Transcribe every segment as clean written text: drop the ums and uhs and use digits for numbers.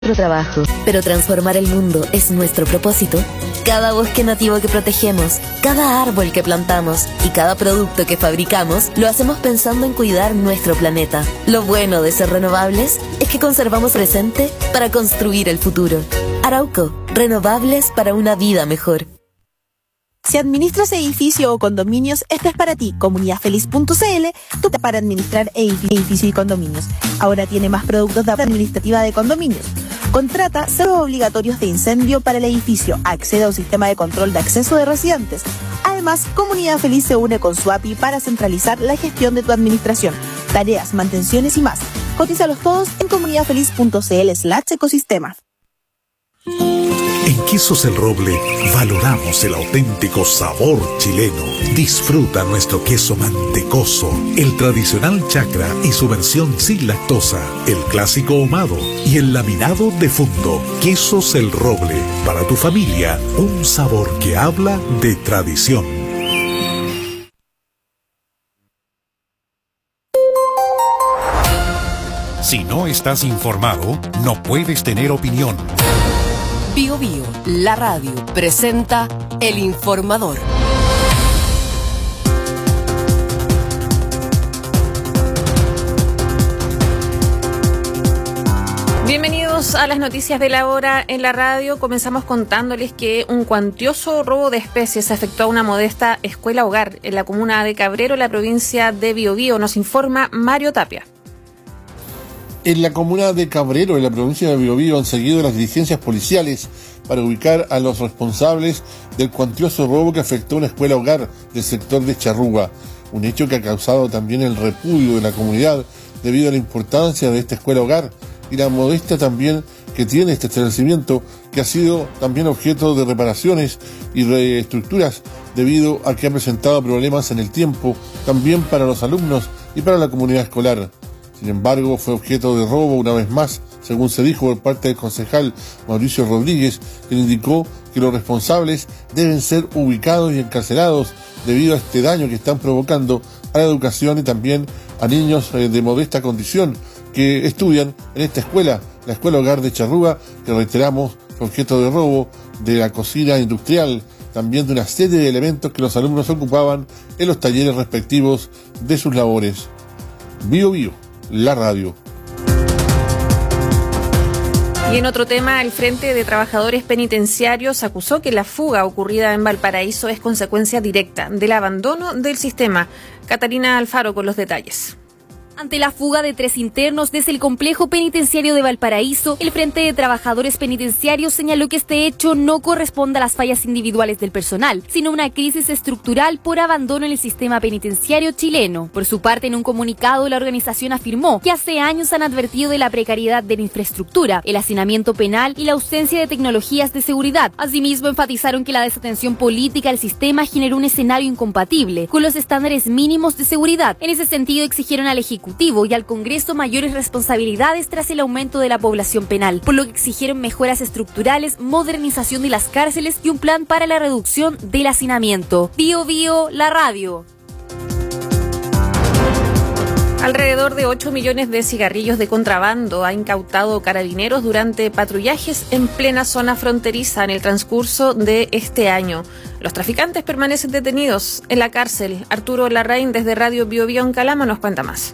trabajo, pero transformar el mundo es nuestro propósito. Cada bosque nativo que protegemos, cada árbol que plantamos y cada producto que fabricamos, lo hacemos pensando en cuidar nuestro planeta. Lo bueno de ser renovables es que conservamos presente para construir el futuro. Arauco, renovables para una vida mejor. Si administras edificio o condominios, esto es para ti. Comunidadfeliz.cl, tú para administrar edificio y condominios. Ahora tiene más productos de administrativa de condominios. Contrata cerros obligatorios de incendio para el edificio. Accede a un sistema de control de acceso de residentes. Además, Comunidad Feliz se une con su API para centralizar la gestión de tu administración, tareas, mantenciones y más. Cotízalos todos en comunidadfeliz.cl/ecosistema. En Quesos El Roble valoramos el auténtico sabor chileno. Disfruta nuestro queso mantecoso, el tradicional chacra y su versión sin lactosa, el clásico ahumado y el laminado de fondo. Quesos El Roble, para tu familia, un sabor que habla de tradición. Si no estás informado, no puedes tener opinión. Bio Bio, la radio, presenta El Informador. Bienvenidos a las noticias de la hora en la radio. Comenzamos contándoles que un cuantioso robo de especies afectó a una modesta escuela hogar en la comuna de Cabrero, la provincia de Biobío. Nos informa Mario Tapia. En la comuna de Cabrero, en la provincia de Biobío, han seguido las diligencias policiales para ubicar a los responsables del cuantioso robo que afectó a una escuela hogar del sector de Charrúa. Un hecho que ha causado también el repudio de la comunidad debido a la importancia de esta escuela hogar y la modestia también que tiene este establecimiento, que ha sido también objeto de reparaciones y reestructuras debido a que ha presentado problemas en el tiempo, también para los alumnos y para la comunidad escolar. Sin embargo, fue objeto de robo una vez más, según se dijo por parte del concejal Mauricio Rodríguez, quien indicó que los responsables deben ser ubicados y encarcelados debido a este daño que están provocando a la educación y también a niños de modesta condición que estudian en esta escuela, la Escuela Hogar de Charrúa, que reiteramos fue objeto de robo de la cocina industrial, también de una serie de elementos que los alumnos ocupaban en los talleres respectivos de sus labores. Bio Bio, la radio. Y en otro tema, el Frente de Trabajadores Penitenciarios acusó que la fuga ocurrida en Valparaíso es consecuencia directa del abandono del sistema. Catalina Alfaro con los detalles. Ante la fuga de 3 internos desde el complejo penitenciario de Valparaíso, el Frente de Trabajadores Penitenciarios señaló que este hecho no corresponde a las fallas individuales del personal, sino una crisis estructural por abandono en el sistema penitenciario chileno. Por su parte, en un comunicado, la organización afirmó que hace años han advertido de la precariedad de la infraestructura, el hacinamiento penal y la ausencia de tecnologías de seguridad. Asimismo, enfatizaron que la desatención política del sistema generó un escenario incompatible con los estándares mínimos de seguridad. En ese sentido, exigieron al Ejecutivo y al Congreso mayores responsabilidades tras el aumento de la población penal, por lo que exigieron mejoras estructurales, modernización de las cárceles y un plan para la reducción del hacinamiento. Bio Bio, la radio. Alrededor de 8 millones de cigarrillos de contrabando ha incautado Carabineros durante patrullajes en plena zona fronteriza en el transcurso de este año. Los traficantes permanecen detenidos en la cárcel. Arturo Larraín desde Radio Bio Bio en Calama nos cuenta más.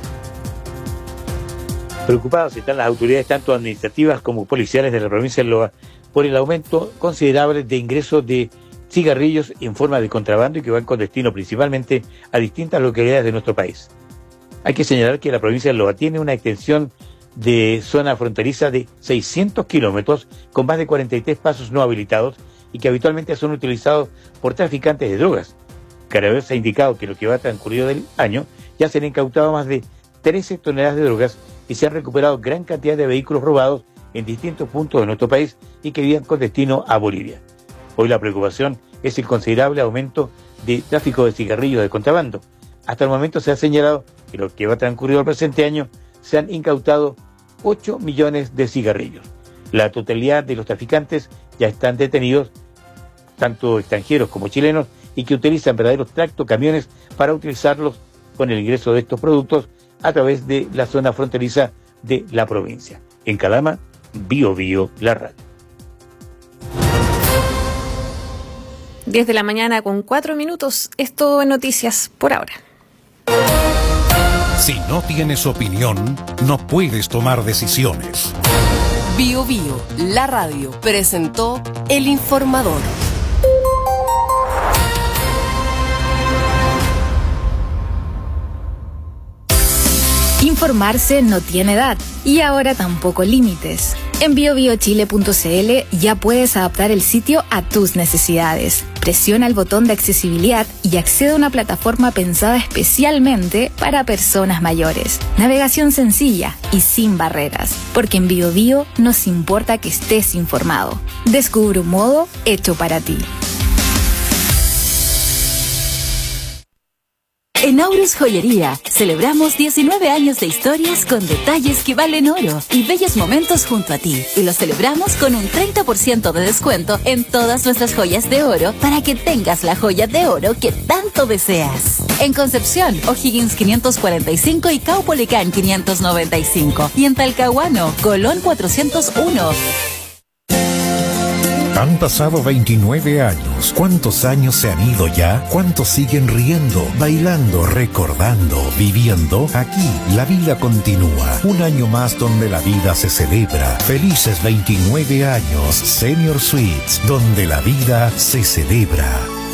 Preocupadas están las autoridades tanto administrativas como policiales de la provincia de Loa por el aumento considerable de ingresos de cigarrillos en forma de contrabando y que van con destino principalmente a distintas localidades de nuestro país. Hay que señalar que la provincia de Loa tiene una extensión de zona fronteriza de 600 kilómetros con más de 43 pasos no habilitados y que habitualmente son utilizados por traficantes de drogas. Carabineros ha indicado que lo que va transcurrido del año ya se han incautado más de 13 toneladas de drogas y se han recuperado gran cantidad de vehículos robados en distintos puntos de nuestro país y que iban con destino a Bolivia. Hoy la preocupación es el considerable aumento de tráfico de cigarrillos de contrabando. Hasta el momento se ha señalado que lo que va transcurrido el presente año se han incautado 8 millones de cigarrillos. La totalidad de los traficantes ya están detenidos, tanto extranjeros como chilenos, y que utilizan verdaderos tractocamiones para utilizarlos con el ingreso de estos productos a través de la zona fronteriza de la provincia. En Calama, Bio Bio, la radio. 10 de la mañana con 4 minutos. Esto en noticias por ahora. Si no tienes opinión, no puedes tomar decisiones. Bio Bio, la radio, presentó El Informador. Informarse no tiene edad y ahora tampoco límites. En biobiochile.cl ya puedes adaptar el sitio a tus necesidades. Presiona el botón de accesibilidad y accede a una plataforma pensada especialmente para personas mayores. Navegación sencilla y sin barreras, porque en BioBio nos importa que estés informado. Descubre un modo hecho para ti. En Aurus Joyería celebramos 19 años de historias con detalles que valen oro y bellos momentos junto a ti. Y lo celebramos con un 30% de descuento en todas nuestras joyas de oro para que tengas la joya de oro que tanto deseas. En Concepción, O'Higgins 545 y Caupolicán 595. Y en Talcahuano, Colón 401. Han pasado 29 años. ¿Cuántos años se han ido ya? ¿Cuántos siguen riendo, bailando, recordando, viviendo? Aquí, la vida continúa. Un año más donde la vida se celebra. Felices 29 años. Senior Suites, donde la vida se celebra.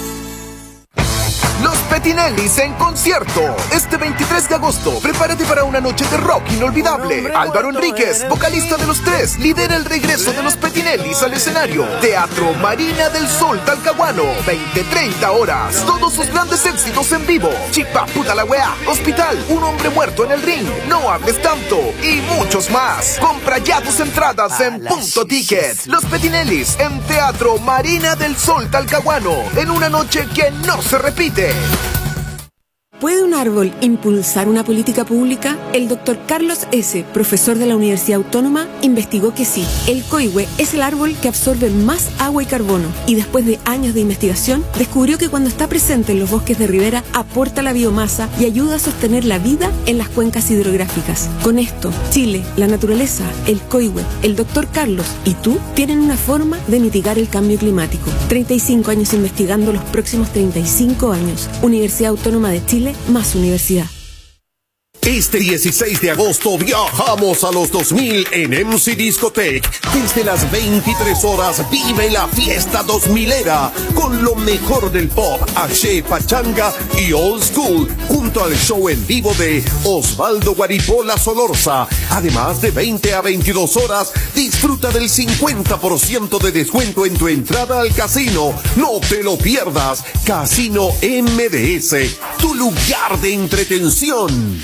Los Petinellis en concierto. Este 23 de agosto, prepárate para una noche de rock inolvidable. Álvaro Enríquez, vocalista de Los Tres, lidera el regreso de los Petinellis al escenario. Teatro Marina del Sol, Talcahuano, 20-30 horas. Todos sus grandes éxitos en vivo. Chipa, puta la weá, Hospital, Un hombre muerto en el ring, No hables tanto y muchos más. Compra ya tus entradas en Punto Ticket. Los Petinellis en Teatro Marina del Sol, Talcahuano, en una noche que no se repite. ¿Puede un árbol impulsar una política pública? El doctor Carlos S., profesor de la Universidad Autónoma, investigó que sí. El coihue es el árbol que absorbe más agua y carbono, y después de años de investigación, descubrió que cuando está presente en los bosques de ribera, aporta la biomasa y ayuda a sostener la vida en las cuencas hidrográficas. Con esto, Chile, la naturaleza, el coihue, el doctor Carlos y tú tienen una forma de mitigar el cambio climático. 35 años investigando los próximos 35 años. Universidad Autónoma de Chile, más universidad. Este 16 de agosto viajamos a los 2000 en MC Discotech. Desde las 23 horas vive la fiesta 2000era con lo mejor del pop, axé, pachanga y old school, junto al show en vivo de Osvaldo Guaripola Solorza. Además de 20 a 22 horas, disfruta del 50% de descuento en tu entrada al casino. No te lo pierdas. Casino MDS, tu lugar de entretención.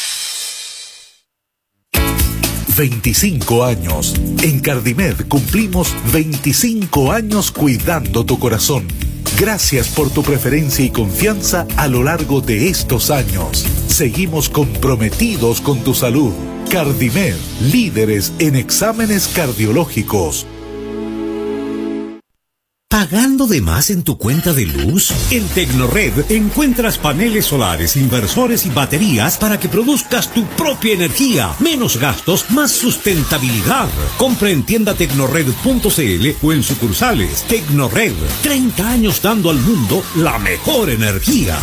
25 años. En Cardimed cumplimos 25 años cuidando tu corazón. Gracias por tu preferencia y confianza a lo largo de estos años. Seguimos comprometidos con tu salud. Cardimed, líderes en exámenes cardiológicos. ¿Pagando de más en tu cuenta de luz? En Tecnored encuentras paneles solares, inversores y baterías para que produzcas tu propia energía. Menos gastos, más sustentabilidad. Compra en tienda tecnored.cl o en sucursales. Tecnored, 30 años dando al mundo la mejor energía.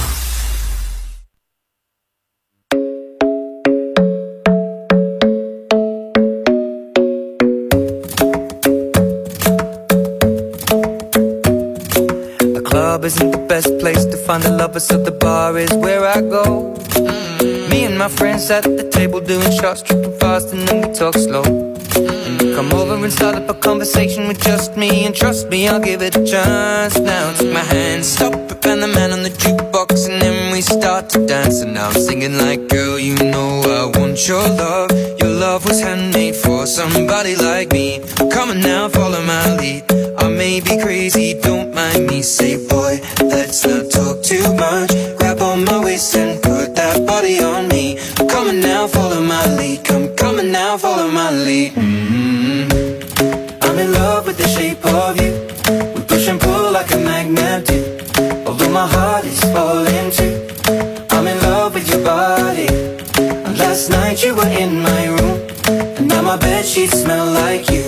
Isn't the best place to find the lovers, so the bar is where I go. Me and my friends at the table doing shots, tripping fast, and then we talk slow. And you come over and start up a conversation with just me, and trust me, I'll give it a chance. Now take my hand, stop it, and the man on the jukebox, and then we start to dance. And now I'm singing like, girl, you know I want your love. Your love was handmade for somebody like me. Come on now, follow my lead. I may be crazy, don't mind me. Say, boy, let's not talk too much. Grab on my waist and put that body on me. Come on now, follow my lead. Come on now, follow my lead. I'm in love with the shape of you. We push and pull like a magnet do. Although my heart is falling too. I'm in love with your body. And last night you were in my room, and now my bedsheets smell like you.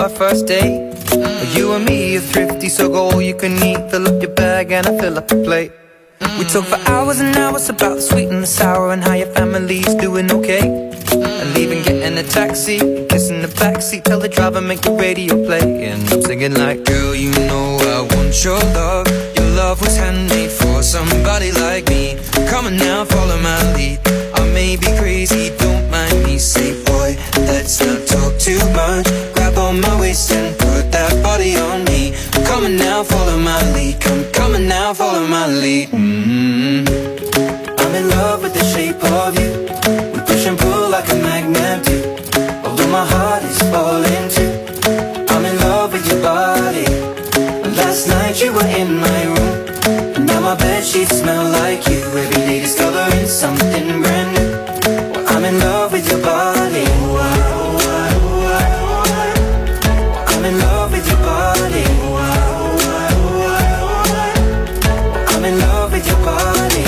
our first date. You and me are thrifty, so go all you can eat. Fill up your bag and I fill up the plate. We talk for hours and hours about the sweet and the sour and how your family's doing okay. And leaving, getting a taxi, kissing the backseat, tell the driver make the radio play. And I'm singing like, girl, you know I want your love. Your love was handmade for somebody like me. Come on now, follow my lead. I may be crazy, don't mind me. Say, boy, let's not talk too much. Grab on my waist and put that body on me. Come on now, follow my lead. Come on now, follow my lead. I'm in love with the shape of you. We push and pull like a magnet do. Although my heart is falling too. I'm in love with your body. Last night you were in my room, and now my bedsheets smell like you. Every day discovering something brand new. Well, I'm in love with your body. I'm in love with your body. I'm in love with your body.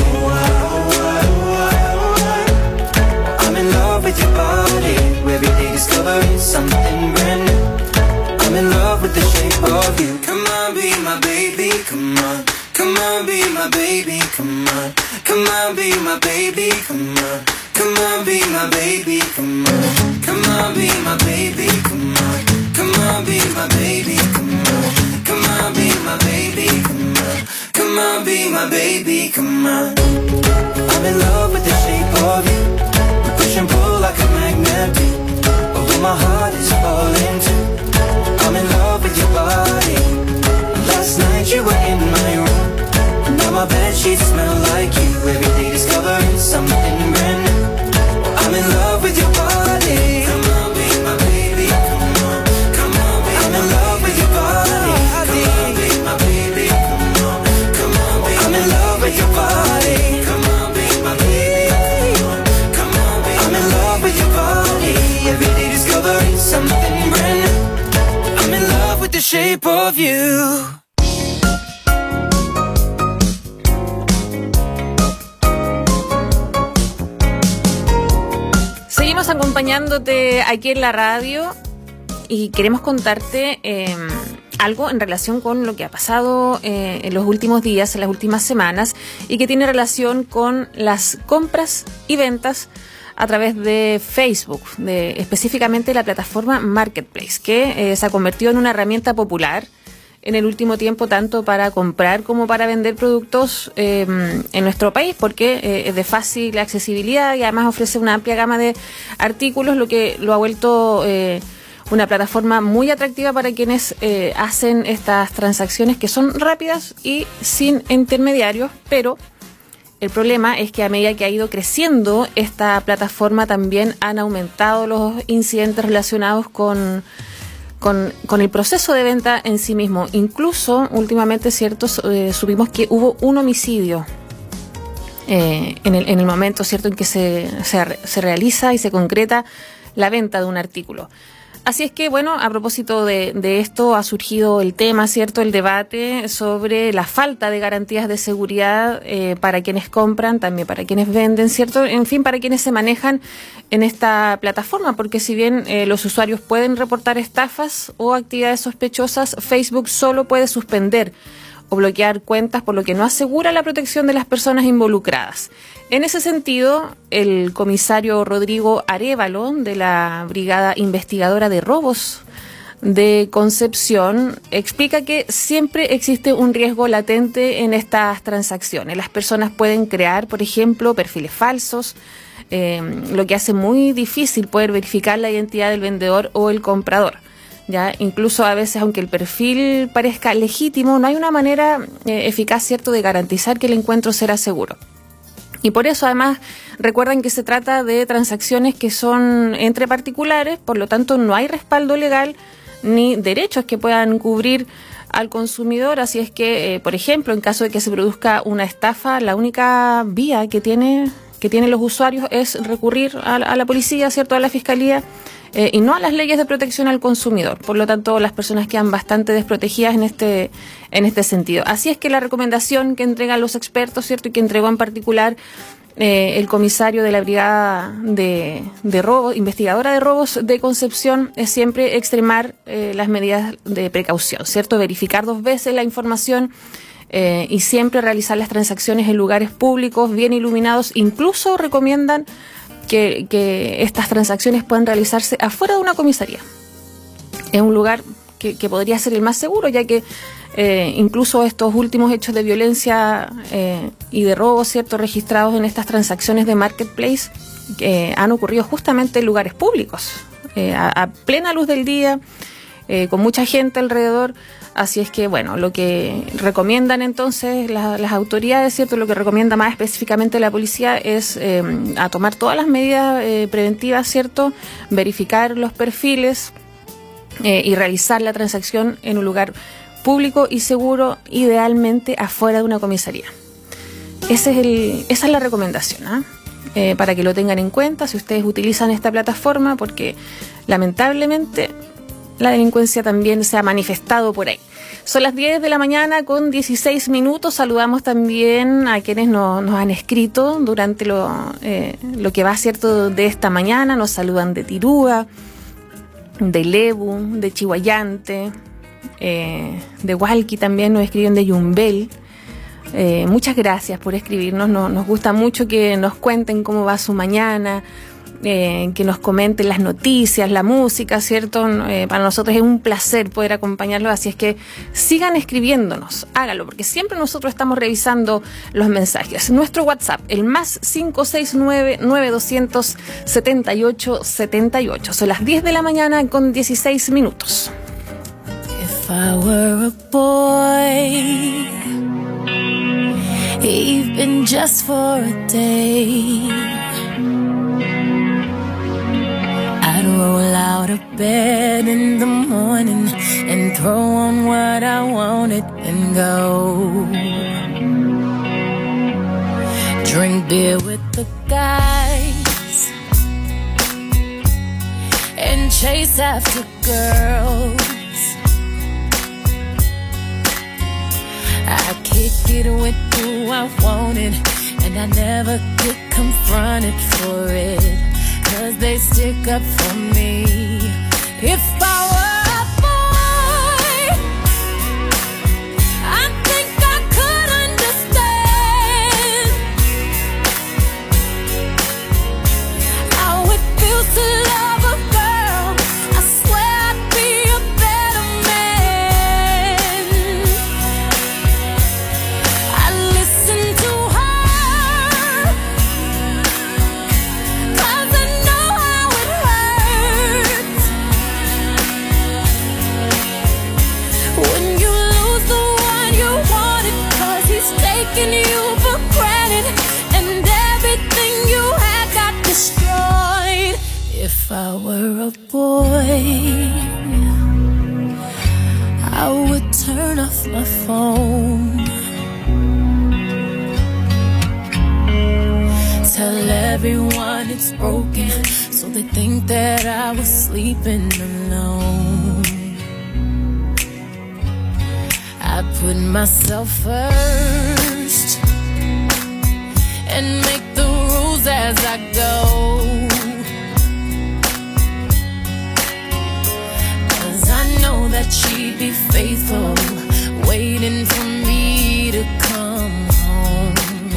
I'm in love with your body. Every day discovering something brand new. I'm in love with the shape of you. Come on, be my baby, come on. Come on, be my baby, come on. Come on, be my baby, come on. Come on, be my baby, come on. Come on, be my baby, come on. Come on, be my baby, come on. Come on, be my baby, come on. Come on, be my baby, come on. I'm in love with the shape of you. We push and pull like a magnet do. Although my heart is falling too. I'm in love with your body. Last night you were in my room, and now my bedsheets smell like you. Every day discovering something brand new. I'm in love with your body. Come on, be my baby. Come on, come on, be I'm in love with your body. Come on, be my baby. Come on, come on, be I'm in love with your body. Come on, be my baby. Come on, be I'm in love with your body. Every day discovering something brand new. I'm in love with the shape of you. Seguimos acompañándote aquí en la radio y queremos contarte algo en relación con lo que ha pasado en los últimos días, en las últimas semanas, y que tiene relación con las compras y ventas a través de Facebook, específicamente la plataforma Marketplace, que se ha convertido en una herramienta popular en el último tiempo, tanto para comprar como para vender productos en nuestro país, porque es de fácil accesibilidad y además ofrece una amplia gama de artículos, lo que lo ha vuelto una plataforma muy atractiva para quienes hacen estas transacciones que son rápidas y sin intermediarios. Pero el problema es que a medida que ha ido creciendo esta plataforma también han aumentado los incidentes relacionados con el proceso de venta en sí mismo. Incluso últimamente, supimos que hubo un homicidio en el momento, ¿cierto?, en que se realiza y se concreta la venta de un artículo. Así es que, bueno, a propósito de esto ha surgido el tema, ¿cierto?, el debate sobre la falta de garantías de seguridad para quienes compran, también para quienes venden, ¿cierto?, en fin, para quienes se manejan en esta plataforma, porque si bien los usuarios pueden reportar estafas o actividades sospechosas, Facebook solo puede suspender o bloquear cuentas, por lo que no asegura la protección de las personas involucradas. En ese sentido, el comisario Rodrigo Arévalo, de la Brigada Investigadora de Robos de Concepción, explica que siempre existe un riesgo latente en estas transacciones. Las personas pueden crear, por ejemplo, perfiles falsos, lo que hace muy difícil poder verificar la identidad del vendedor o el comprador. Ya, incluso a veces, aunque el perfil parezca legítimo, no hay una manera eficaz, ¿cierto?, de garantizar que el encuentro será seguro. Y por eso, además, recuerden que se trata de transacciones que son entre particulares, por lo tanto no hay respaldo legal ni derechos que puedan cubrir al consumidor. Así es que, por ejemplo, en caso de que se produzca una estafa, la única vía que tienen los usuarios es recurrir a la policía, ¿cierto?, a la fiscalía, y no a las leyes de protección al consumidor. Por lo tanto, las personas quedan bastante desprotegidas en este sentido. Así es que la recomendación que entregan los expertos, ¿cierto?, y que entregó en particular el comisario de la Brigada de Robos, investigadora de robos de Concepción, es siempre extremar las medidas de precaución, ¿cierto? Verificar 2 veces la información y siempre realizar las transacciones en lugares públicos, bien iluminados. Incluso recomiendan que estas transacciones puedan realizarse afuera de una comisaría. Es un lugar que podría ser el más seguro, ya que incluso estos últimos hechos de violencia y de robo, ¿cierto?, registrados en estas transacciones de marketplace han ocurrido justamente en lugares públicos, a plena luz del día, con mucha gente alrededor. Así es que, bueno, lo que recomiendan entonces las autoridades, ¿cierto?, lo que recomienda más específicamente la policía es a tomar todas las medidas preventivas, ¿cierto?, verificar los perfiles y realizar la transacción en un lugar público y seguro, idealmente afuera de una comisaría. Esa es la recomendación, para que lo tengan en cuenta si ustedes utilizan esta plataforma, porque lamentablemente la delincuencia también se ha manifestado por ahí. Son las 10 de la mañana con 16 minutos. Saludamos también a quienes nos han escrito durante lo que va, ¿cierto?, de esta mañana. Nos saludan de Tirúa, de Lebu, de Chihuayante, de Hualqui también nos escriben, de Yumbel. Muchas gracias por escribirnos. Nos gusta mucho que nos cuenten cómo va su mañana, que nos comenten las noticias, la música, ¿cierto? Para nosotros es un placer poder acompañarlos, así es que sigan escribiéndonos, háganlo, porque siempre nosotros estamos revisando los mensajes. Nuestro WhatsApp, el más 569-9200-7878. Son las 10 de la mañana con 16 minutos. If I were a boy, even just for a day, I'd roll out of bed in the morning and throw on what I wanted and go drink beer with the guys and chase after girls. I kick it with who I wanted, and I never get confronted for it, 'cause they stick up for me. If I were a boy, I think I could understand how it feels to love a girl. I swear I'd be a better man. I listen to her, 'cause I know how it hurts when you lose the one you wanted, 'cause he's taking you for granted and everything you had got destroyed. If I were a boy, I would turn off my phone, tell everyone it's broken, so they think that I was sleeping alone. I put myself first and make the rules as I go, 'cause I know that she'd be faithful, waiting for me to come home.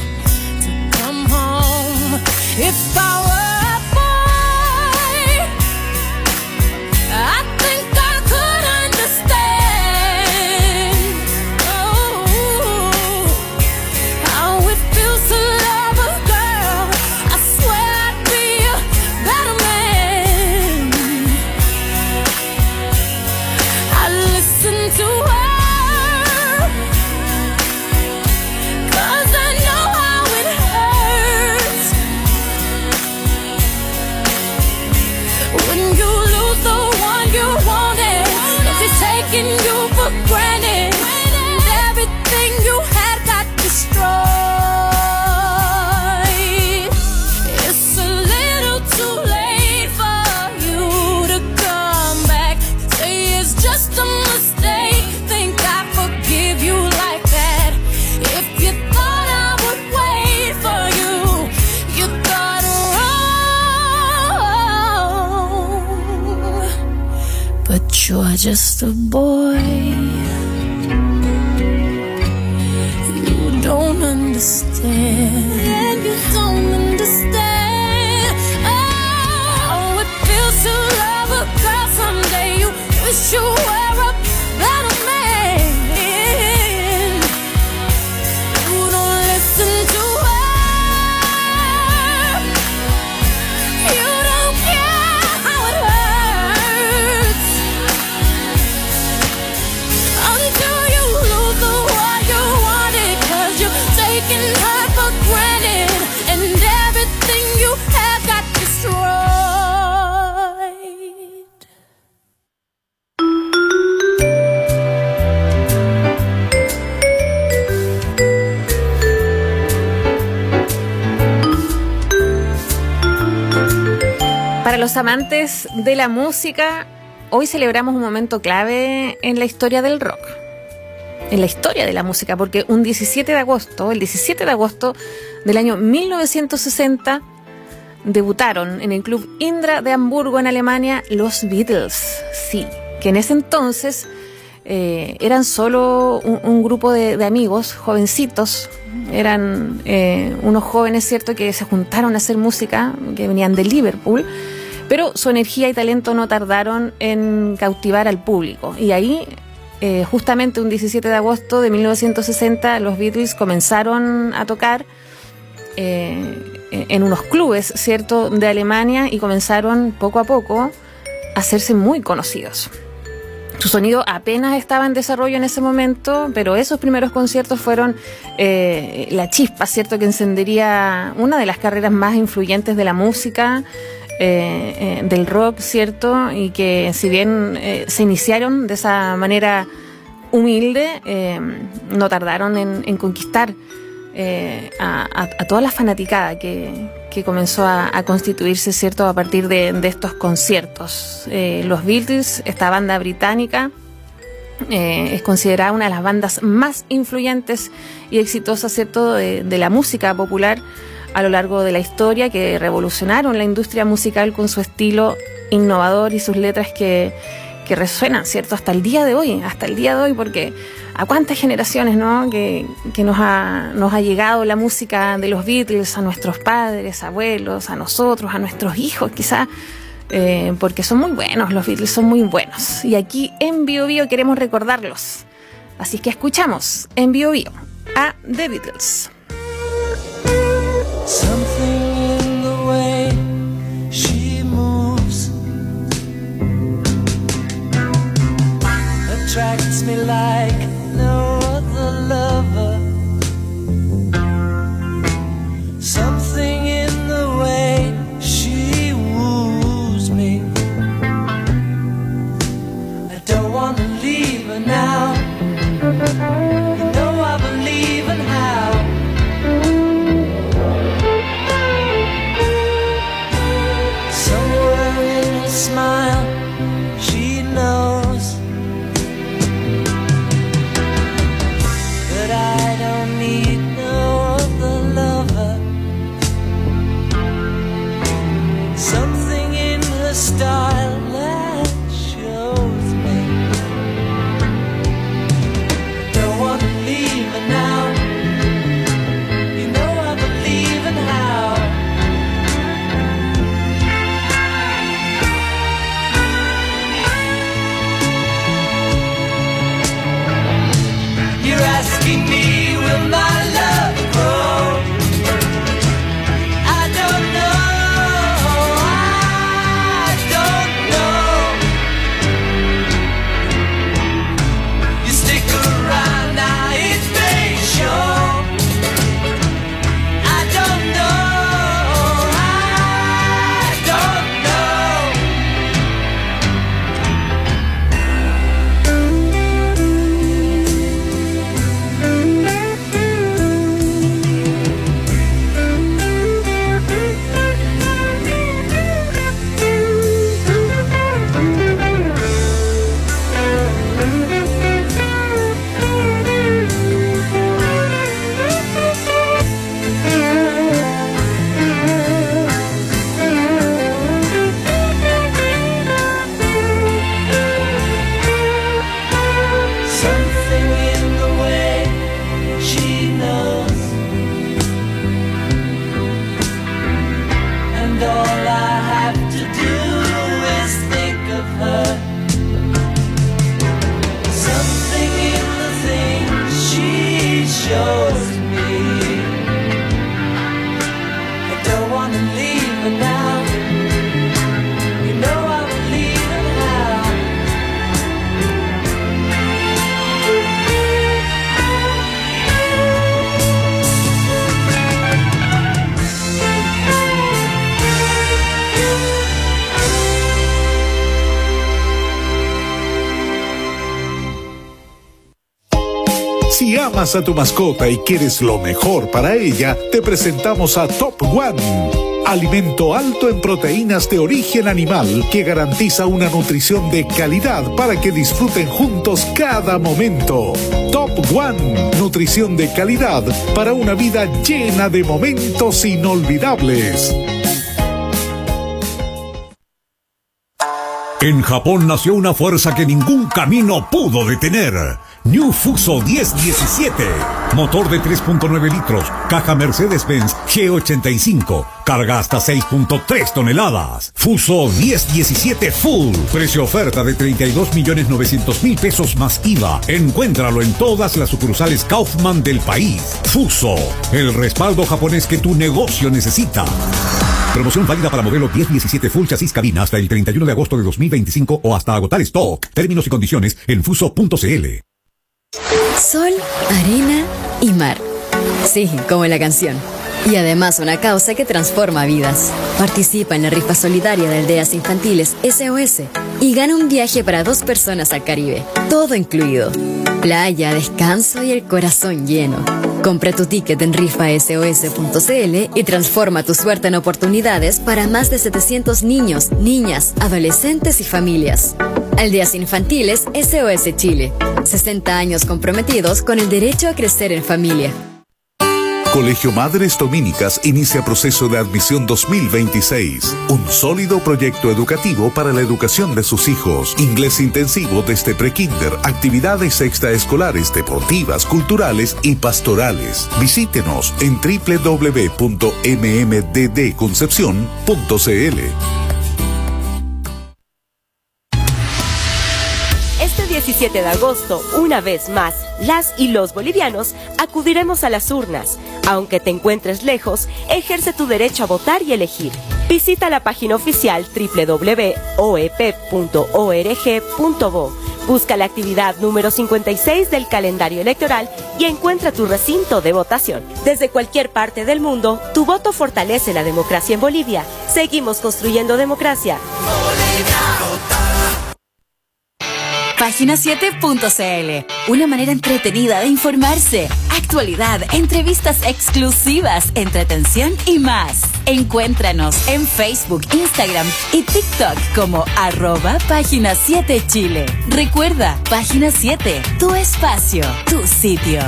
If I were a boy, I think I could understand how it feels to love a girl. I swear I'd be a better man. I listen to her, just a boy. You don't understand. And you don't understand. Oh, it feels to love a girl someday. You wish you were a better man. You don't listen to her. You don't care how it hurts until you lose the one you wanted, 'cause you're taking her for granted and everything you have got destroyed. Para los amantes de la música, hoy celebramos un momento clave en la historia del rock, en la historia de la música, porque el 17 de agosto del año 1960, debutaron en el Club Indra de Hamburgo, en Alemania, los Beatles. Sí, que en ese entonces eran solo un grupo de amigos, jovencitos. Eran unos jóvenes, ¿cierto?, que se juntaron a hacer música, que venían de Liverpool, pero su energía y talento no tardaron en cautivar al público. Y ahí, justamente un 17 de agosto de 1960, los Beatles comenzaron a tocar en unos clubes, ¿cierto?, de Alemania, y comenzaron poco a poco a hacerse muy conocidos. Su sonido apenas estaba en desarrollo en ese momento, pero esos primeros conciertos fueron la chispa, ¿cierto?, que encendería una de las carreras más influyentes de la música, del rock, ¿cierto?, y que si bien se iniciaron de esa manera humilde, no tardaron en conquistar a toda la fanaticada que comenzó a constituirse, ¿cierto?, a partir de estos conciertos. Los Beatles, esta banda británica, es considerada una de las bandas más influyentes y exitosas, ¿cierto?, de la música popular a lo largo de la historia, que revolucionaron la industria musical con su estilo innovador y sus letras que resuenan, ¿cierto?, hasta el día de hoy, porque a cuántas generaciones, ¿no?, que nos ha llegado la música de los Beatles, a nuestros padres, abuelos, a nosotros, a nuestros hijos, quizás, porque son muy buenos, los Beatles son muy buenos. Y aquí en Bio Bio queremos recordarlos. Así que escuchamos en Bio Bio a The Beatles. Something in the way she moves attracts me like no other lover. Something in the way she woos me. I don't want to leave her now. You know I believe in how. Somewhere in her smile, she knows Si amas a tu mascota y quieres lo mejor para ella, te presentamos a Top One, alimento alto en proteínas de origen animal que garantiza una nutrición de calidad para que disfruten juntos cada momento. Top One, nutrición de calidad para una vida llena de momentos inolvidables. En Japón nació una fuerza que ningún camino pudo detener. New Fuso 1017. Motor de 3.9 litros. Caja Mercedes-Benz G85. Carga hasta 6.3 toneladas. Fuso 1017 Full. Precio oferta de 32.900.000 pesos más IVA. Encuéntralo en todas las sucursales Kaufman del país. Fuso. El respaldo japonés que tu negocio necesita. Promoción válida para modelo 1017 Full Chasis Cabina hasta el 31 de agosto de 2025 o hasta agotar stock. Términos y condiciones en fuso.cl. Sol, arena y mar. Sí, como en la canción. Y además una causa que transforma vidas. Participa en la rifa solidaria de aldeas infantiles SOS y gana un viaje para 2 personas al Caribe. Todo incluido. Playa, descanso y el corazón lleno. Compra tu ticket en rifasos.cl y transforma tu suerte en oportunidades para más de 700 niños, niñas, adolescentes y familias. Aldeas Infantiles SOS Chile. 60 años comprometidos con el derecho a crecer en familia. Colegio Madres Dominicas inicia proceso de admisión 2026. Un sólido proyecto educativo para la educación de sus hijos. Inglés intensivo desde prekinder, actividades extraescolares, deportivas, culturales y pastorales. Visítenos en www.mmddconcepcion.cl. Este 17 de agosto, una vez más, las y los bolivianos acudiremos a las urnas. Aunque te encuentres lejos, ejerce tu derecho a votar y elegir. Visita la página oficial www.oep.org.bo. Busca la actividad número 56 del calendario electoral y encuentra tu recinto de votación. Desde cualquier parte del mundo, tu voto fortalece la democracia en Bolivia. Seguimos construyendo democracia. Página7.cl, una manera entretenida de informarse. Actualidad, entrevistas exclusivas, entretención y más. Encuéntranos en Facebook, Instagram y TikTok como @Página7Chile. Recuerda, Página 7, tu espacio, tu sitio.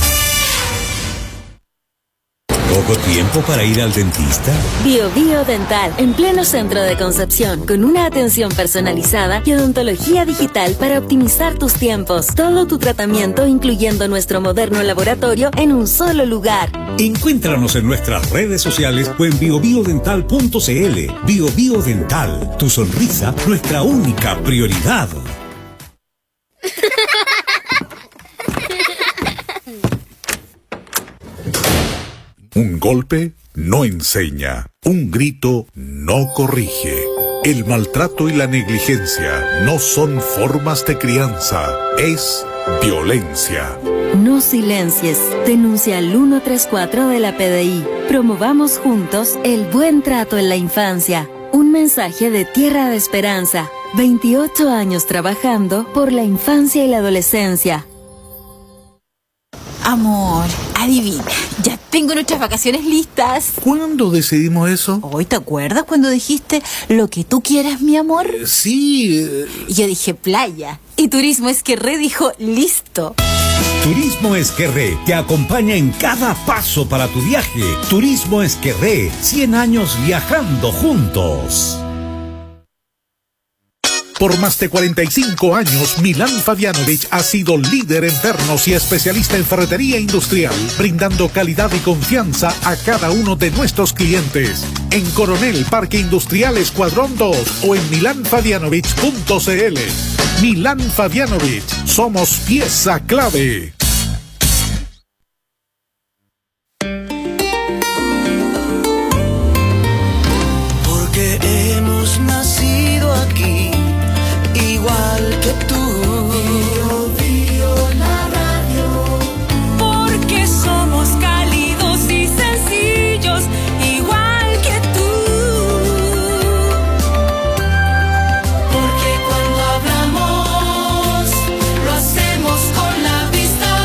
¿Poco tiempo para ir al dentista? Bio Dental, en pleno centro de Concepción, con una atención personalizada y odontología digital para optimizar tus tiempos. Todo tu tratamiento, incluyendo nuestro moderno laboratorio, en un solo lugar. Encuéntranos en nuestras redes sociales o en biobiodental.cl. Bio Dental, tu sonrisa, nuestra única prioridad. Un golpe no enseña, un grito no corrige. El maltrato y la negligencia no son formas de crianza, es violencia. No silencies, denuncia al 134 de la PDI. Promovamos juntos el buen trato en la infancia. Un mensaje de Tierra de Esperanza. 28 años trabajando por la infancia y la adolescencia. Amor, adivina, ya tengo nuestras vacaciones listas. ¿Cuándo decidimos eso? ¿Hoy te acuerdas cuando dijiste lo que tú quieras, mi amor? Sí. Yo dije playa. Y Turismo Esquerré dijo listo. Turismo Esquerré te acompaña en cada paso para tu viaje. Turismo Esquerré, 100 años viajando juntos. Por más de 45 años, Milán Fabianovich ha sido líder en pernos y especialista en ferretería industrial, brindando calidad y confianza a cada uno de nuestros clientes. En Coronel, Parque Industrial Escuadrón 2 o en milanfabianovich.cl. Milán Fabianovich, somos pieza clave. Porque hemos nacido aquí, igual que tú. La radio. Porque somos cálidos y sencillos, igual que tú. Porque cuando hablamos, lo hacemos con la vista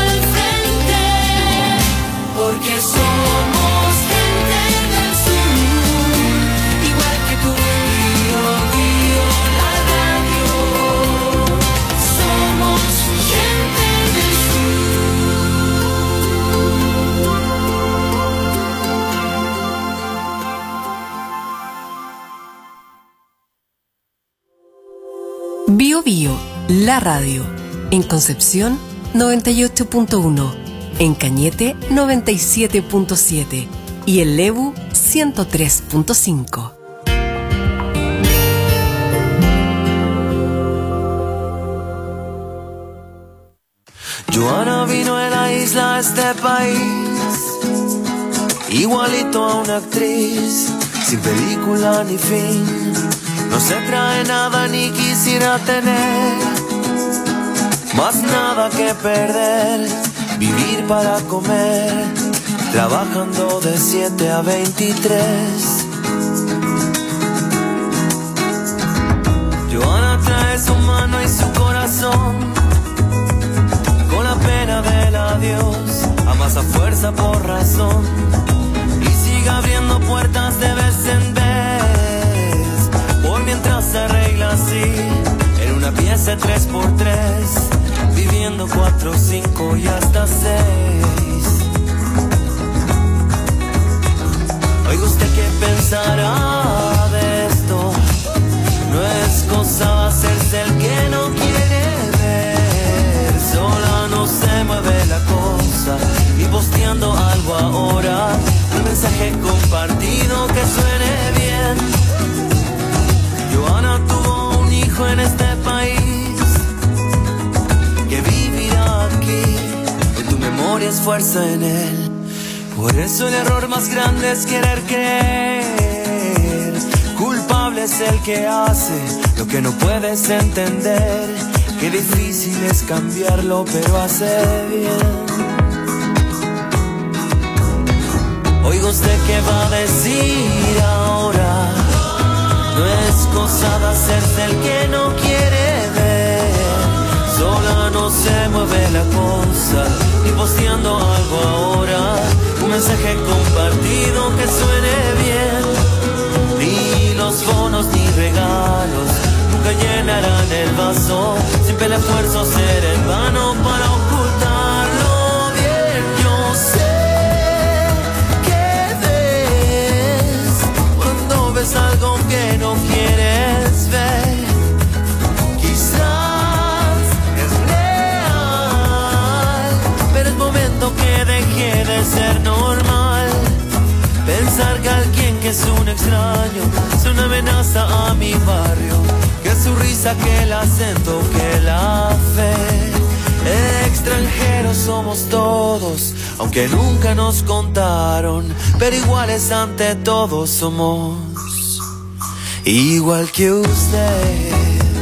Bio, la radio. En Concepción, 98.1. En Cañete, 97.7. Y en Lebu, 103.5. Joana vino de la isla a este país, igualito a una actriz, sin película ni fin. No se trae nada ni quisiera tener, más nada que perder. Vivir para comer, trabajando de 7 a 23. Joana trae su mano y su corazón, con la pena del adiós, amasa fuerza por razón, y sigue abriendo puertas de vez en vez, por mientras se arregla así, en una pieza 3x3, viviendo 4, 5 y hasta 6. Oiga usted qué pensará de esto, no es cosa hacerse el que no quiere ver, sola no se mueve la cosa, y posteando algo ahora, un mensaje compartido que suene bien. Joana tuvo un hijo en este país, que vivirá aquí, en tu memoria es fuerza en él. Por eso el error más grande es querer creer, culpable es el que hace lo que no puedes entender. Qué difícil es cambiarlo, pero hace bien. Oiga usted qué va a decir ahora, no es cosa de hacerse el que no quiere ver, sola no se mueve la cosa, y posteando algo ahora, un mensaje compartido que suene bien. Ni los bonos ni regalos nunca llenarán el vaso, siempre el esfuerzo será en vano para ocultarlo bien. Yo sé que ves cuando ves algo que no quieres ver, quizás es real, pero es momento que deje de ser normal. Pensar que alguien que es un extraño es una amenaza a mi barrio, que su risa, que el acento, que la fe. Extranjeros somos todos, aunque nunca nos contaron, pero iguales ante todo somos, igual que usted.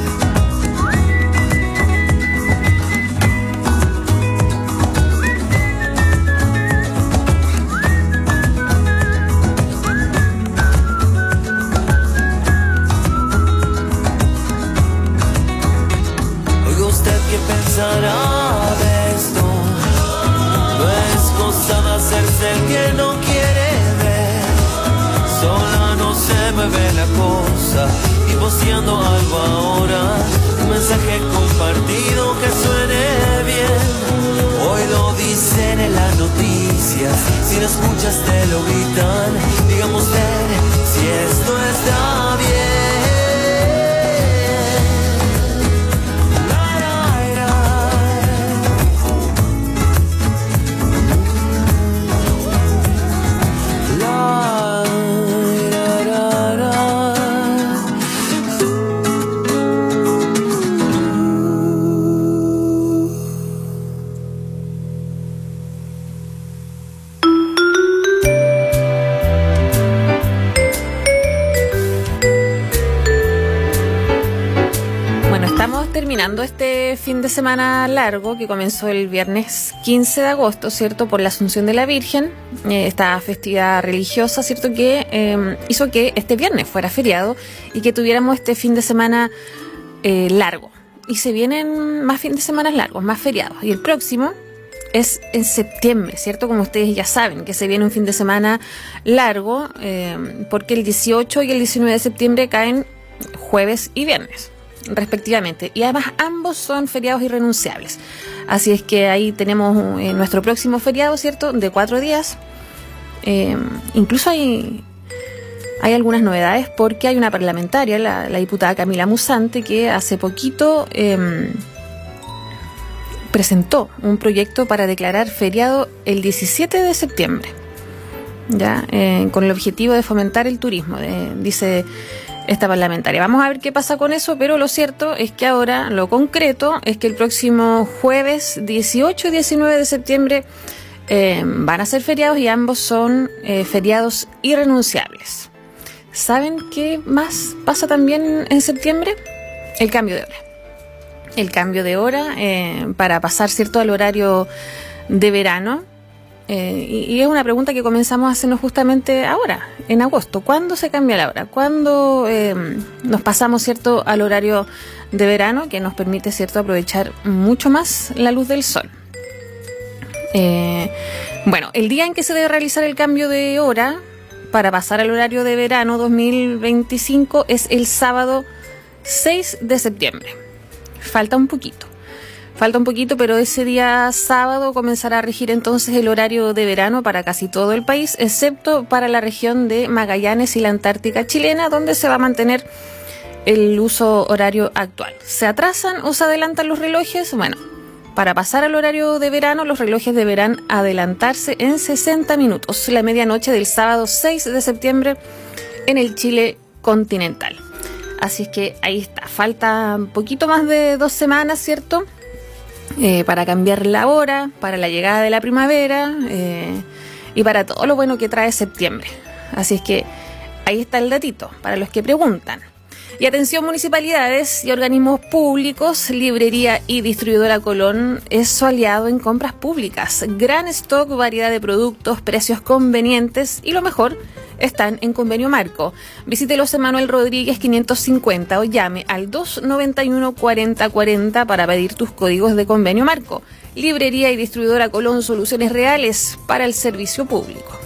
Pensará de esto, no es cosa de hacerse el que no quiere ver, sola no se mueve la cosa, y posteando algo ahora, un mensaje compartido que suene bien. Hoy lo dicen en las noticias, si no escuchas te lo gritan, digamos usted si esto está bien. Terminando este fin de semana largo que comenzó el viernes 15 de agosto, ¿cierto? Por la Asunción de la Virgen, esta festividad religiosa, ¿cierto? Que hizo que este viernes fuera feriado y que tuviéramos este fin de semana largo. Y se vienen más fin de semana largos, más feriados. Y el próximo es en septiembre, ¿cierto? Como ustedes ya saben, que se viene un fin de semana largo, porque el 18 y el 19 de septiembre caen jueves y viernes, respectivamente, y además ambos son feriados irrenunciables. Así es que ahí tenemos nuestro próximo feriado, ¿cierto? De 4 días. Incluso hay hay algunas novedades porque hay una parlamentaria, la diputada Camila Musante, que hace poquito presentó un proyecto para declarar feriado el 17 de septiembre, ya con el objetivo de fomentar el turismo, dice esta parlamentaria. Vamos a ver qué pasa con eso, pero lo cierto es que ahora lo concreto es que el próximo jueves 18 y 19 de septiembre van a ser feriados y ambos son feriados irrenunciables. ¿Saben qué más pasa también en septiembre? El cambio de hora. El cambio de hora para pasar, ¿cierto?, al horario de verano. Y es una pregunta que comenzamos a hacernos justamente ahora, en agosto. ¿Cuándo se cambia la hora? ¿Cuándo nos pasamos, ¿cierto?, al horario de verano, que nos permite, ¿cierto?, aprovechar mucho más la luz del sol? Bueno, el día en que se debe realizar el cambio de hora para pasar al horario de verano 2025 es el sábado 6 de septiembre. Falta un poquito, pero ese día sábado comenzará a regir entonces el horario de verano para casi todo el país, excepto para la región de Magallanes y la Antártica chilena, donde se va a mantener el uso horario actual. ¿Se atrasan o se adelantan los relojes? Bueno, para pasar al horario de verano, los relojes deberán adelantarse en 60 minutos, la medianoche del sábado 6 de septiembre en el Chile continental. Así es que ahí está, falta un poquito más de 2 semanas, ¿cierto?, para cambiar la hora, para la llegada de la primavera y para todo lo bueno que trae septiembre. Así es que ahí está el datito para los que preguntan. Y atención, municipalidades y organismos públicos, Librería y Distribuidora Colón es su aliado en compras públicas. Gran stock, variedad de productos, precios convenientes y lo mejor, están en convenio marco. Visítelos en Manuel Rodríguez 550 o llame al 291 4040 para pedir tus códigos de convenio marco. Librería y Distribuidora Colón, soluciones reales para el servicio público.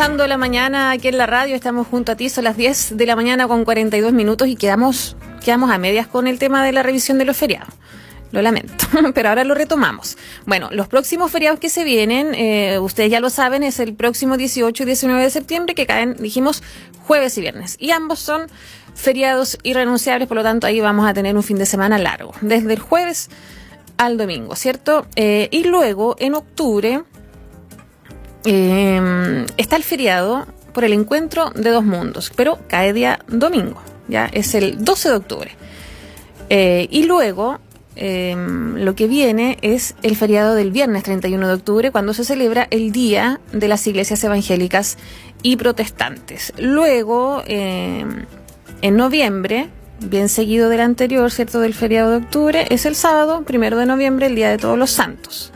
comenzando la mañana aquí en la radio, estamos junto a ti, son las 10 de la mañana con 42 minutos y quedamos a medias con el tema de la revisión de los feriados. Lo lamento, pero ahora lo retomamos. Bueno, los próximos feriados que se vienen, ustedes ya lo saben, es el próximo 18 y 19 de septiembre, que caen, dijimos, jueves y viernes. Y ambos son feriados irrenunciables, por lo tanto ahí vamos a tener un fin de semana largo, desde el jueves al domingo, ¿cierto? Y luego, en octubre, está el feriado por el encuentro de dos mundos, pero cae día domingo, ya es el 12 de octubre. Y luego... lo que viene es el feriado del viernes 31 de octubre, cuando se celebra el Día de las Iglesias Evangélicas y Protestantes. Luego, en noviembre, bien seguido del anterior, ¿cierto?, del feriado de octubre, es el sábado 1 de noviembre, el Día de Todos los Santos.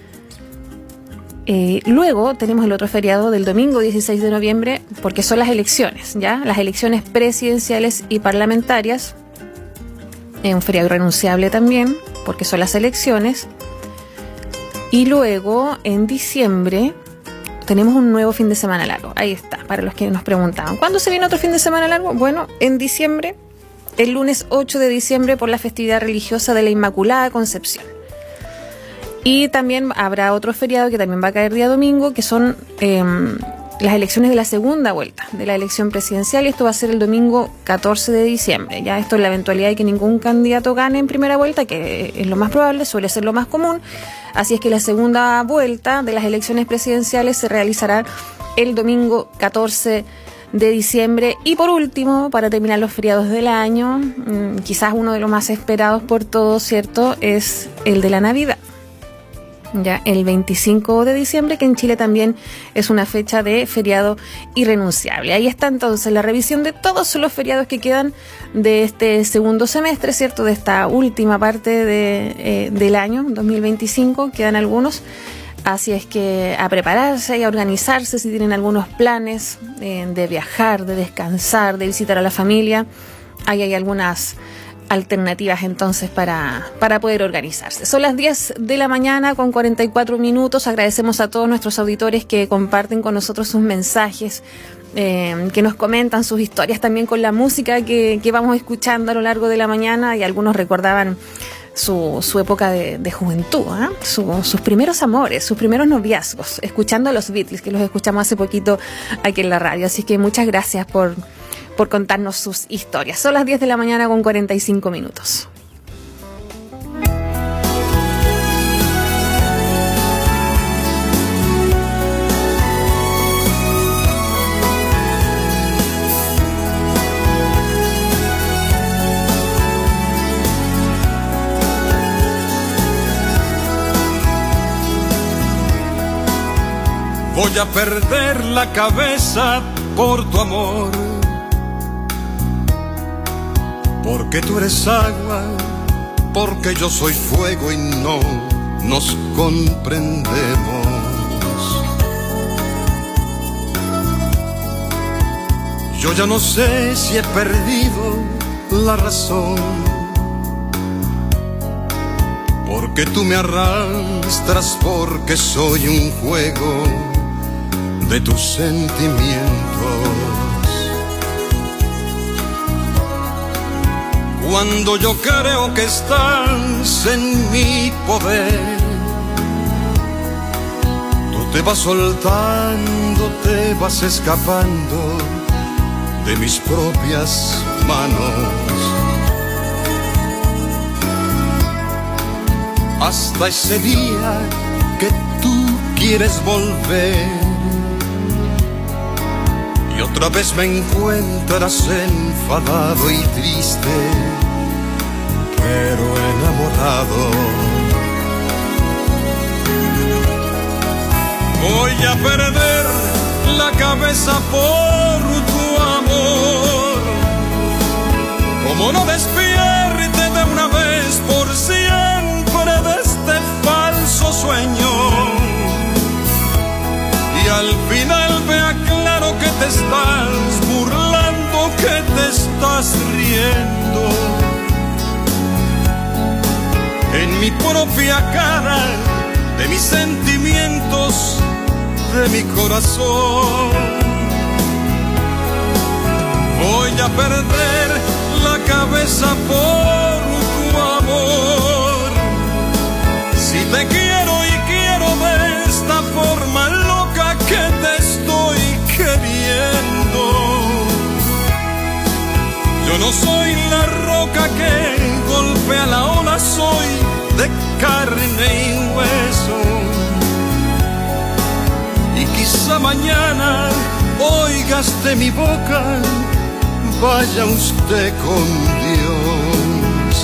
Luego tenemos el otro feriado del domingo 16 de noviembre, porque son las elecciones, ¿ya? Las elecciones presidenciales y parlamentarias. Es un feriado irrenunciable también, porque son las elecciones. Y luego, en diciembre, tenemos un nuevo fin de semana largo. Ahí está, para los que nos preguntaban. ¿Cuándo se viene otro fin de semana largo? Bueno, en diciembre, el lunes 8 de diciembre, por la festividad religiosa de la Inmaculada Concepción. Y también habrá otro feriado que también va a caer día domingo, que son... las elecciones de la segunda vuelta de la elección presidencial, y esto va a ser el domingo 14 de diciembre. Ya esto es la eventualidad de que ningún candidato gane en primera vuelta, que es lo más probable, suele ser lo más común. Así es que la segunda vuelta de las elecciones presidenciales se realizará el domingo 14 de diciembre. Y por último, para terminar los feriados del año, quizás uno de los más esperados por todos, ¿cierto?, es el de la Navidad. Ya el 25 de diciembre, que en Chile también es una fecha de feriado irrenunciable. Ahí está entonces la revisión de todos los feriados que quedan de este segundo semestre, ¿cierto?, de esta última parte del año 2025, quedan algunos. Así es que a prepararse y a organizarse si tienen algunos planes de viajar, de descansar, de visitar a la familia. Ahí hay algunas alternativas entonces para poder organizarse. Son las 10 de la mañana con 44 minutos. Agradecemos a todos nuestros auditores que comparten con nosotros sus mensajes, que nos comentan sus historias también con la música que vamos escuchando a lo largo de la mañana, y algunos recordaban su época de juventud, ¿eh? Sus primeros amores, sus primeros noviazgos, escuchando a los Beatles, que los escuchamos hace poquito aquí en la radio. Así que muchas gracias por contarnos sus historias. Son las 10 de la mañana con 45 minutos. Voy a perder la cabeza por tu amor, porque tú eres agua, porque yo soy fuego y no nos comprendemos. Yo ya no sé si he perdido la razón, porque tú me arrastras, porque soy un juego de tus sentimientos. Cuando yo creo que estás en mi poder, tú te vas soltando, te vas escapando de mis propias manos. Hasta ese día que tú quieres volver, y otra vez me encuentras enfadado y triste, pero enamorado. Voy a perder la cabeza por tu amor, como no despierte de una vez por siempre de este falso sueño, y al final vea claro que te estás burlando, que te estás riendo. En mi propia cara, de mis sentimientos, de mi corazón. Voy a perder la cabeza por tu amor. Si te quiero y quiero de esta forma loca que te estoy queriendo. Yo no soy la roca que golpea la ola, soy de carne y hueso. Y quizá mañana oigas de mi boca, vaya usted con Dios.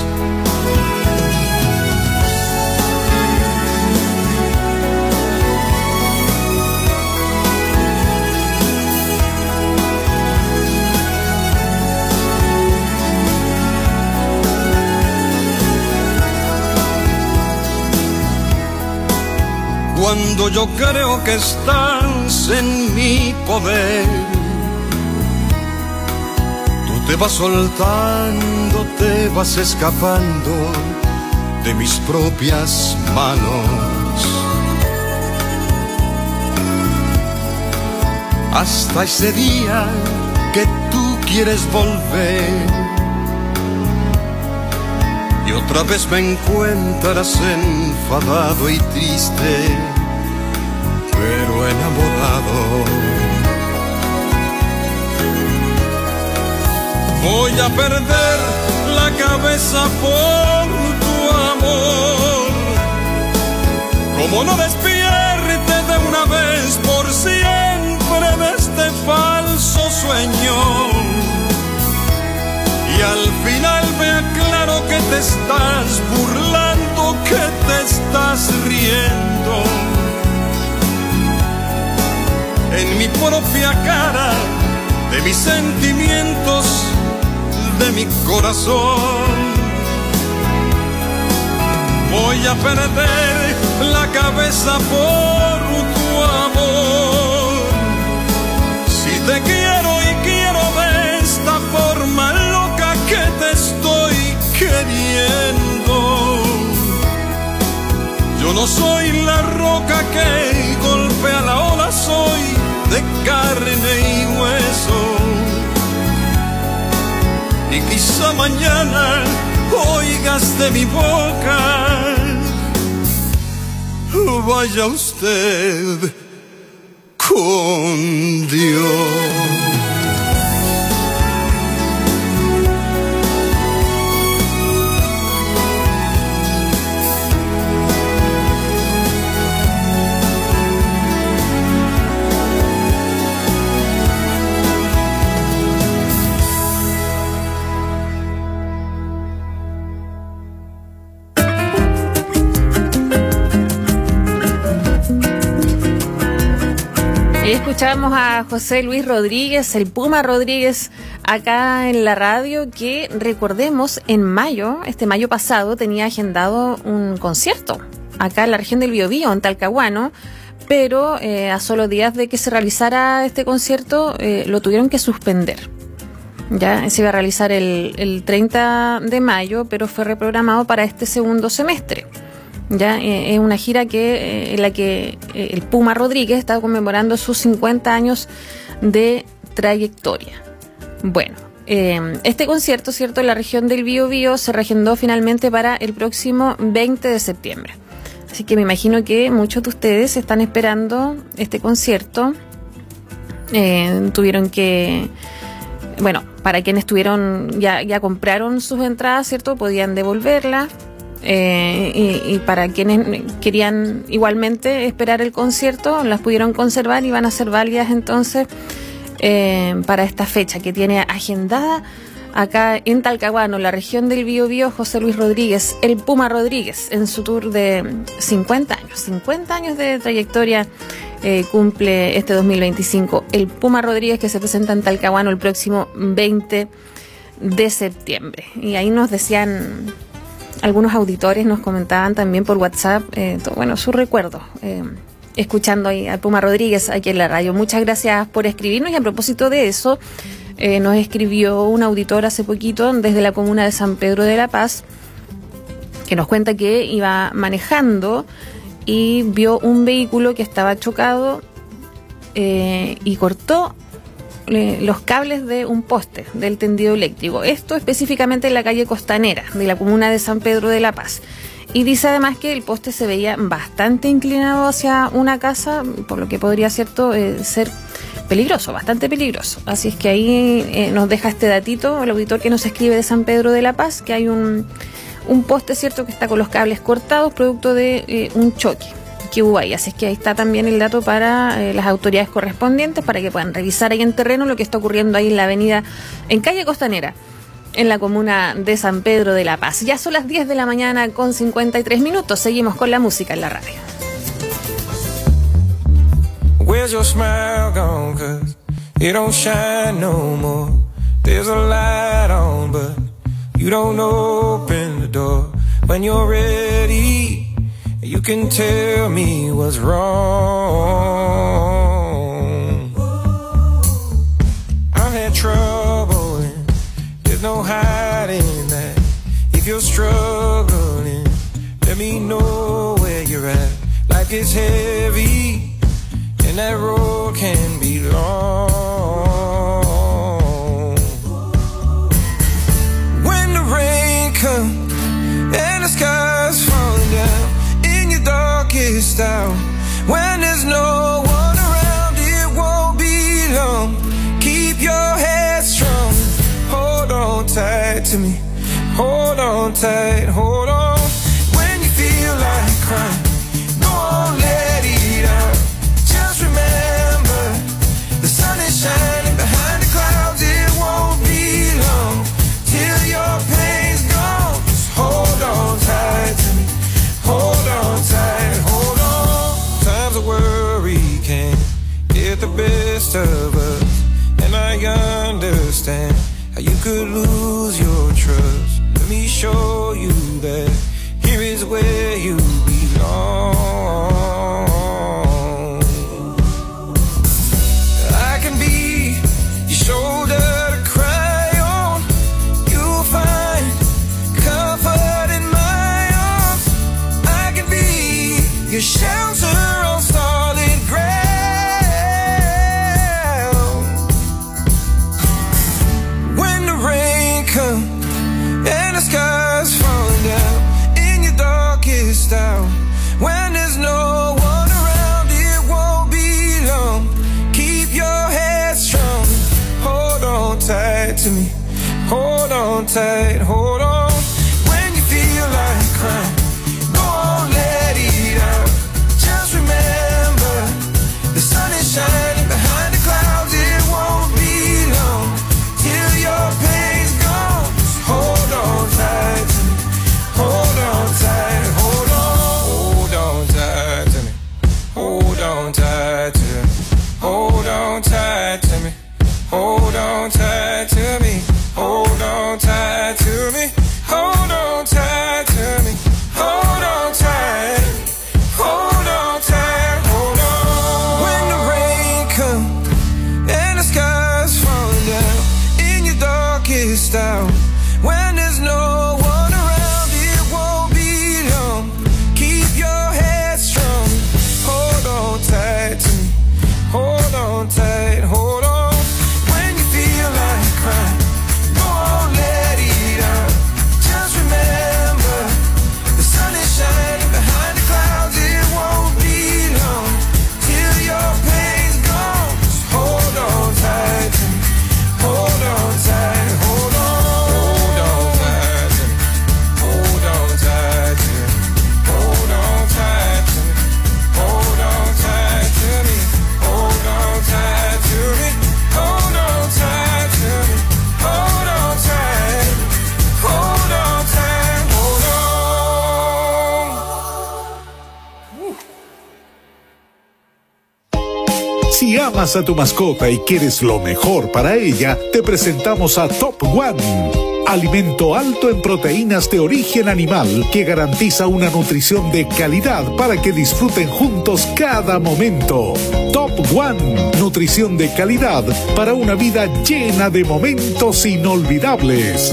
Cuando yo creo que estás en mi poder, tú te vas soltando, te vas escapando de mis propias manos. Hasta ese día que tú quieres volver y otra vez me encuentras enfadado y triste, pero enamorado. Voy a perder la cabeza por tu amor. Como no despierte de una vez por siempre de este falso sueño. Y al final vea claro que te estás burlando, que te estás riendo. En mi propia cara, de mis sentimientos, de mi corazón. Voy a perder la cabeza por tu amor. Si te quiero y quiero de esta forma loca que te estoy queriendo. Yo no soy la roca que golpea la ola, soy de carne y hueso. Y quizá mañana oigas de mi boca, vaya usted con Dios. Escuchábamos a José Luis Rodríguez, el Puma Rodríguez, acá en la radio, que recordemos, en mayo, este mayo pasado, tenía agendado un concierto acá en la región del Biobío, en Talcahuano, pero a solo días de que se realizara este concierto lo tuvieron que suspender. Ya se iba a realizar el 30 de mayo, pero fue reprogramado para este segundo semestre. Ya es una gira en la que el Puma Rodríguez está conmemorando sus 50 años de trayectoria. Bueno, este concierto, cierto, en la región del Biobío se reagendó finalmente para el próximo 20 de septiembre. Así que me imagino que muchos de ustedes están esperando este concierto. Tuvieron que, bueno, para quienes ya compraron sus entradas, cierto, podían devolverlas. Y para quienes querían igualmente esperar el concierto, las pudieron conservar y van a ser válidas entonces para esta fecha que tiene agendada acá en Talcahuano, la región del Biobío. José Luis Rodríguez, el Puma Rodríguez, en su tour de 50 años de trayectoria, cumple este 2025 el Puma Rodríguez, que se presenta en Talcahuano el próximo 20 de septiembre. Y ahí nos decían algunos auditores, nos comentaban también por WhatsApp, su recuerdo, escuchando ahí al Puma Rodríguez aquí en la radio. Muchas gracias por escribirnos, y a propósito de eso, nos escribió un auditor hace poquito desde la comuna de San Pedro de la Paz, que nos cuenta que iba manejando y vio un vehículo que estaba chocado y cortó los cables de un poste del tendido eléctrico. Esto específicamente en la calle Costanera de la comuna de San Pedro de la Paz. Y dice además que el poste se veía bastante inclinado hacia una casa, por lo que podría ser peligroso, bastante peligroso. Así es que ahí nos deja este datito el auditor que nos escribe de San Pedro de la Paz, que hay un poste, cierto, que está con los cables cortados producto de un choque que hubo ahí. Así es que ahí está también el dato para las autoridades correspondientes, para que puedan revisar ahí en terreno lo que está ocurriendo ahí en la avenida, en calle Costanera, en la comuna de San Pedro de la Paz. Ya son las 10 de la mañana con 53 minutos. Seguimos con la música en la radio. Where's your smile gone? 'Cause it don't shine no more. There's a light on, but you don't open the door. When you're ready, you can tell me what's wrong. I've had trouble and there's no hiding that. If you're struggling, let me know where you're at. Life is heavy and that road can be long. When the rain comes and the sky's falling down in your darkest hour, when there's no one around, it won't be long. Keep your head strong. Hold on tight to me. Hold on tight, hold on. When you feel like crying, go on, let it out. Just remember, the sun is shining behind the clouds. It won't be long till your pain's gone. Just hold on tight to me. Hold on tight, hold on. Times of worry can get the best of us, and I understand how you could lose your trust. Let me show you that here is where you belong. I can be your shoulder to cry on. You'll find comfort in my arms. I can be your shelter on solid ground. When the rain comes and the sky's falling down in your darkest hour, when there's no one around, it won't be long. Keep your head strong. Hold on tight to me. Hold on tight, hold on. When you feel like crying, go on, let it out. Just remember, the sun is shining behind the clouds. It won't be long till your pain's gone. Just hold on tight to me. Hold on tight, hold on. Hold on tight to me. Hold on tight to me. Hold on tight to me. Hold on tight to me. Hold on tight to me. Hold on tight to me. Hold on tight. Hold on tight, hold on. When the rain comes and the sky's falling down in your darkest hour, when there's no one around, it won't be long. Keep your head strong. Hold on tight to me. Hold on tight, hold on. When you feel like crying, go on, let it out. Just remember, the sun is shining behind the clouds. It won't be long till your pain's gone. Just hold on tight to me. Hold on tight, hold on. Hold on tight to me. Hold on tight to me. Hold on tight to me. Hold on tight to me. Hold on tight to me. Hold on tight to me. Hold on tight. Hold on tight, hold on. Si amas a tu mascota y quieres lo mejor para ella, te presentamos a Top One, alimento alto en proteínas de origen animal que garantiza una nutrición de calidad para que disfruten juntos cada momento. Top One, nutrición de calidad para una vida llena de momentos inolvidables.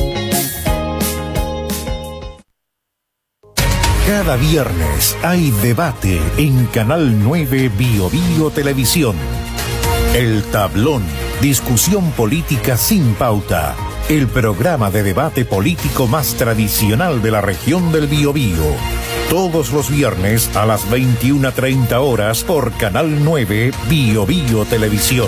Cada viernes hay debate en Canal 9 Bio Bio Televisión. El Tablón, discusión política sin pauta. El programa de debate político más tradicional de la región del Biobío. Todos los viernes a las 21:30 horas por Canal 9 Biobío Televisión.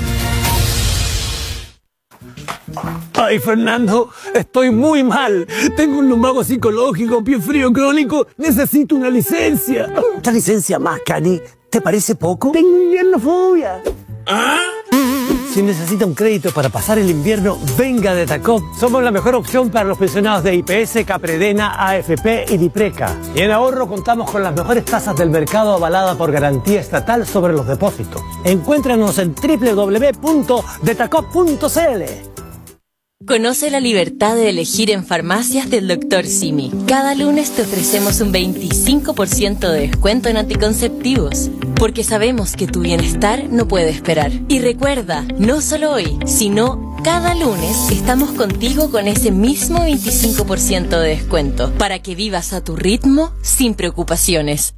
Ay, Fernando, estoy muy mal. Tengo un lumbago psicológico, pie frío crónico. Necesito una licencia. ¿Otra licencia más, Cani? ¿Te parece poco? Tengo inviernofobia. ¿Ah? Si necesita un crédito para pasar el invierno, venga de Tacop. Somos la mejor opción para los pensionados de IPS, Capredena, AFP y Dipreca. Y en ahorro contamos con las mejores tasas del mercado avalada por garantía estatal sobre los depósitos. Encuéntranos en www.detacop.cl. Conoce la libertad de elegir en farmacias del Dr. Simi. Cada lunes te ofrecemos un 25% de descuento en anticonceptivos, porque sabemos que tu bienestar no puede esperar. Y recuerda, no solo hoy, sino cada lunes estamos contigo con ese mismo 25% de descuento, para que vivas a tu ritmo sin preocupaciones.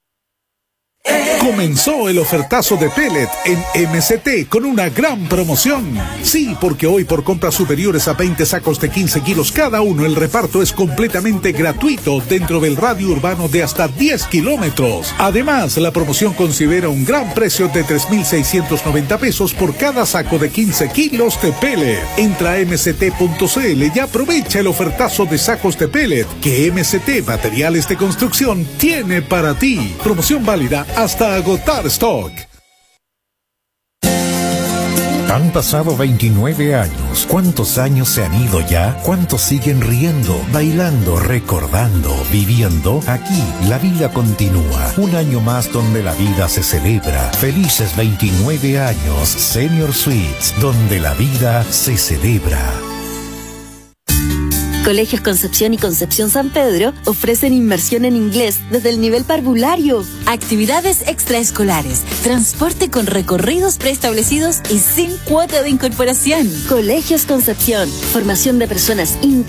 Comenzó el ofertazo de Pellet en MCT con una gran promoción. Sí, porque hoy por compras superiores a 20 sacos de 15 kilos cada uno, el reparto es completamente gratuito dentro del radio urbano de hasta 10 kilómetros. Además, la promoción considera un gran precio de 3.690 pesos por cada saco de 15 kilos de Pellet. Entra a mct.cl y aprovecha el ofertazo de sacos de Pellet que MCT Materiales de Construcción tiene para ti. Promoción válida hasta agotar stock. Han pasado 29 años. ¿Cuántos años se han ido ya? ¿Cuántos siguen riendo, bailando, recordando, viviendo? Aquí la vida continúa. Un año más donde la vida se celebra. Felices 29 años Senior Suites, donde la vida se celebra. Colegios Concepción y Concepción San Pedro ofrecen inmersión en inglés desde el nivel parvulario, actividades extraescolares, transporte con recorridos preestablecidos y sin cuota de incorporación. Colegios Concepción, formación de personas